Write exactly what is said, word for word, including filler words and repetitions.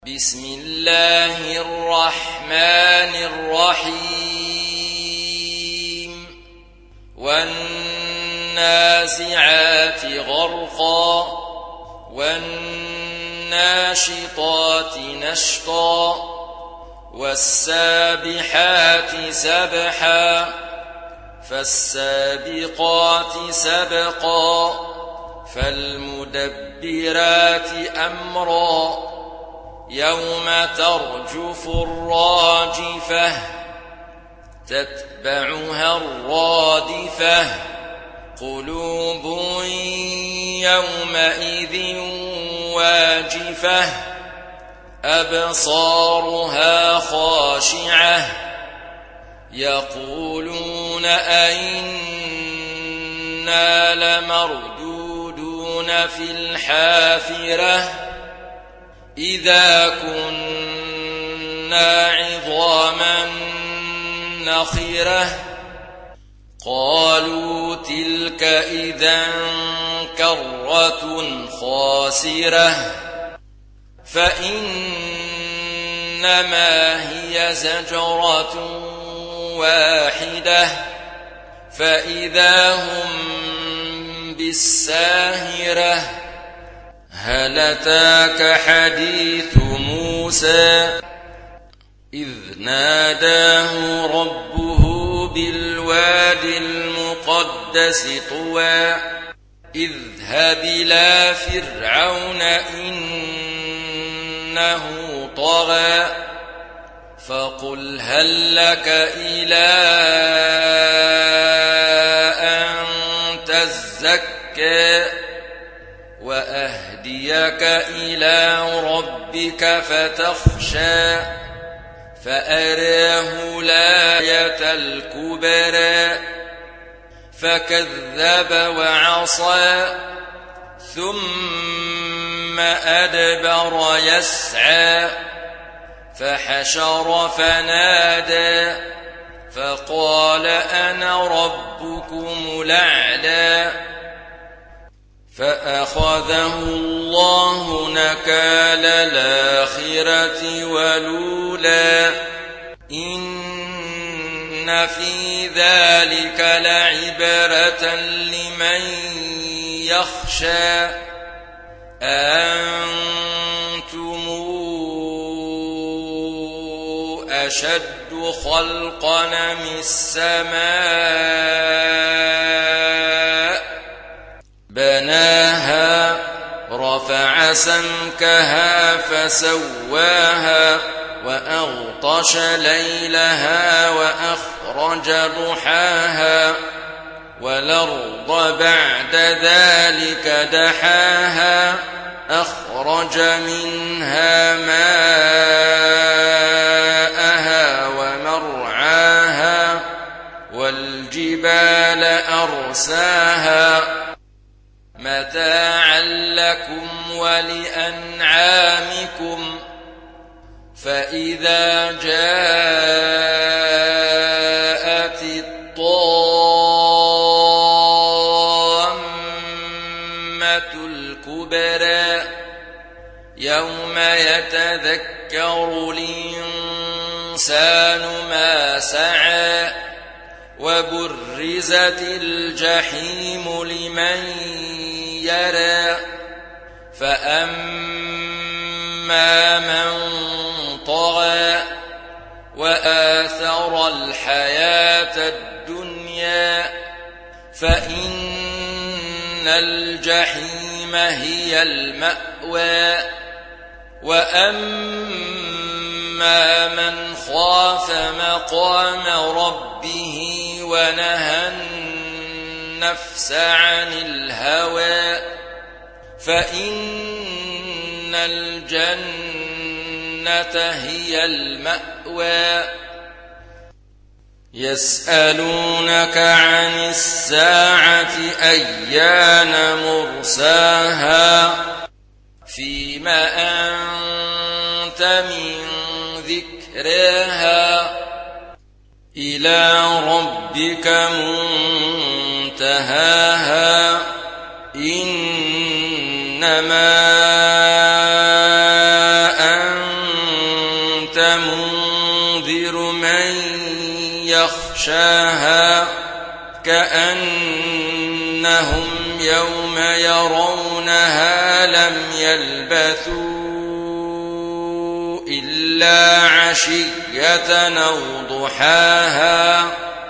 بسم الله الرحمن الرحيم والنازعات غرقا والناشطات نشطا والسابحات سبحا فالسابقات سبقا فالمدبرات أمرا يوم ترجف الراجفة تتبعها الرادفة قلوب يومئذ واجفة أبصارها خاشعة يقولون أئنا لمردودون في الحافرة إذا كنا عظاما نخرة قالوا تلك إذا كرة خاسرة فإنما هي زجرة واحدة فإذا هم بالساهرة هل أتاك حديث موسى إذ ناداه ربه بالواد المقدس طوى اذهب إلى فرعون إنه طغى فقل هل لك إلى أن تزكى وأهديك إلى ربك فتخشى فأراه الآية الكبرى فكذب وعصى ثم أدبر يسعى فحشر فنادى فقال أنا ربكم الأعلى فأخذه الله نكال الآخرة والأولى إن في ذلك لعبرة لمن يخشى أأنتم أشد خلقا من السماء بناها رفع سمكها فسواها وأغطش ليلها وأخرج ضحاها والأرض بعد ذلك دحاها أخرج منها ماءها ومرعاها والجبال أرساها متاعا لكم ولأنعامكم فإذا جاءت الطامة الكبرى يوم يتذكر الإنسان ما سعى وبرزت الجحيم لمن يرى فأما من طغى وآثر الحياة الدنيا فإن الجحيم هي المأوى وأما من خاف مقام ربه ونهى النفس عن الهوى فإن الجنة هي المأوى يسألونك عن الساعة أيان مرساها فيما أنت من ذكرها إلى ربك منتهاها إنما أنت تنذر من يخشاها كأنهم يوم يرونها لم يلبثوا إلا عشية أو ضحاها